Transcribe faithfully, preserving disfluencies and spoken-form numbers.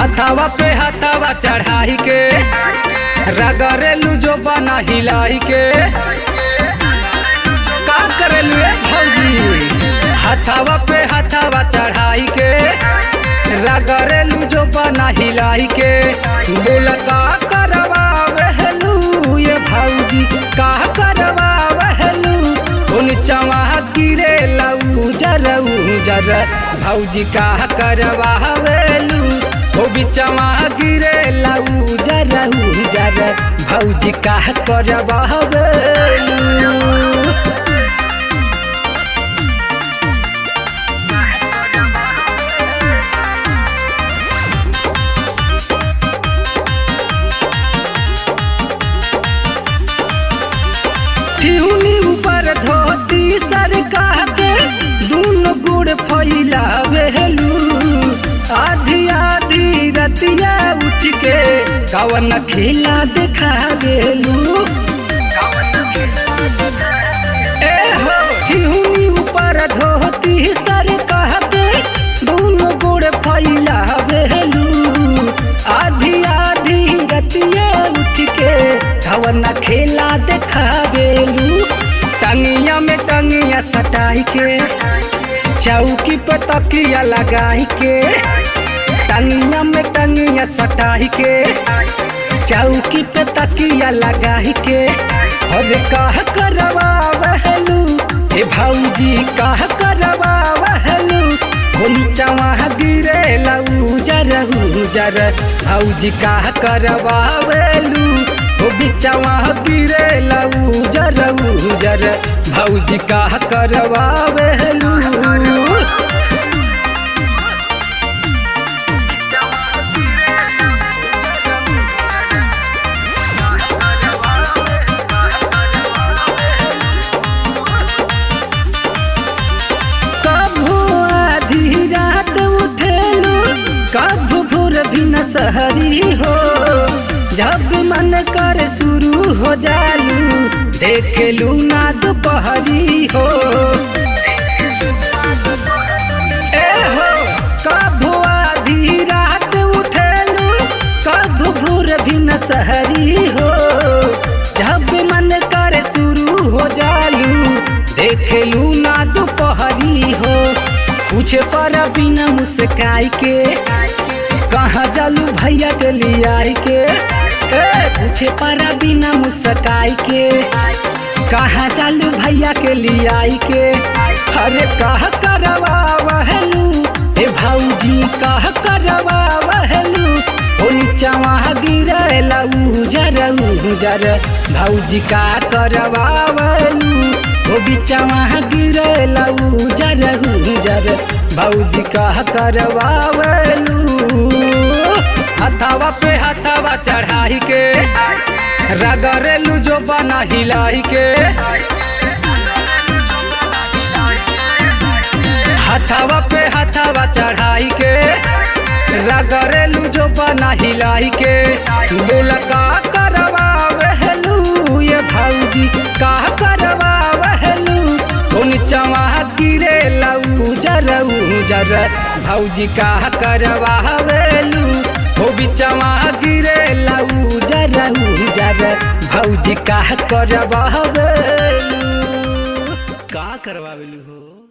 हथावा पे हथावा चढ़ाई के रगरेलू जो बना हिलाई के का करेलू भौजी। हथावा पे हथावा चढ़ाई के रगरेलू जो बना हिलाई के बोल का करवा वहलू ये भौजी का करवा वहलू उन चवा गिरे लऊ जर जर भौजी का करवा वहलू ओ बिचवा गिरे लऊ जर जर भौजी का करवा वहलू। ऊपर धोती सरका के दूनो गुड़ फैलावेलू आधी आधी रतिया उठ के कवन खेला देखावेलू। ए हो ठिहुनी ऊपर धोती सरका के दूनो गुड़ फैलावेलू आधी आधी रतिया उठ के कवन खेला देखावेलू। टंगिया में टंगिया सटाई के चौकी पे तकिया लगाई के टंगिया में टंगिया सटाई के चौकी पे तकिया लगाई के और कह करवा वहलू ए भौजी कह करवा वहलू होली चवा गिरे लऊ जर जर भौजी कह करवा वहलू ओ बिचवा गिरे लऊ जर जर भौजी का करवा वहलू। कभू आधी रात उठेलू कभू भोर भी न सहरी हो जब मन कर शुरू हो जालू देखेलू ना दोपहरी हो। ए हो कभू आधी रात उठेलू कभू भोर भी न सहरी हो जब मन कर शुरू हो जालू देखेलू ना दोपहरी हो। पूछे पर बिना मुस्काई के कहाँ जालू भैया के लियाई के पूछे पारा बिना मुस्काई के कहाँ चालू भैया के लियाई के अरे कह करवा वहलू ए भौजी कह करवा वहलू ओ नीचवा गिरे लऊ जर जर भौजी का करवा वहलू ओ बिचवा गिरे लऊ जर जर भौजी का करवा वहलू। हथावा पे हथावा चढ़ाई के रगरेलू जो बना हिलाई के हथावा पे हथावा चढ़ाई के रगरेलू जो बना हिलाई के बोल का करवा वहलू ये भौजी का करवा वहलू उन चवा गिरे लऊ जर जर भौजी का करवा वहलू ओ बिचवा गिरे लऊ जर जर भौजी का करवा वहलू का करवावेलू हो।